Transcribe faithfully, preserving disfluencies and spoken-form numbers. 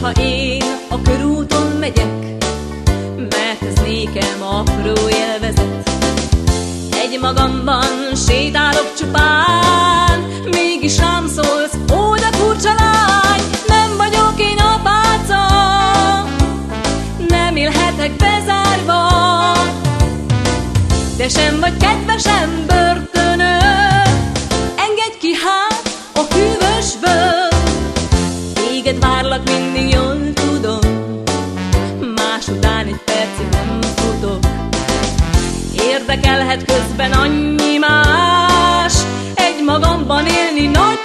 hogyha én a körúton megyek, mert ez nékem apró élvezet. Egy magamban sétálok csupán, mégis rám szólsz, ó, de furcsa lány. Nem vagyok én apáca, nem élhetek bezárva, de sem vagy kedvesem börtönöm. Engedj ki hát a hűvösből, téged várlak, mindig jól tudom, más után egy percig nem futok. Érdekelhet közben annyi más, egy magamban élni nagy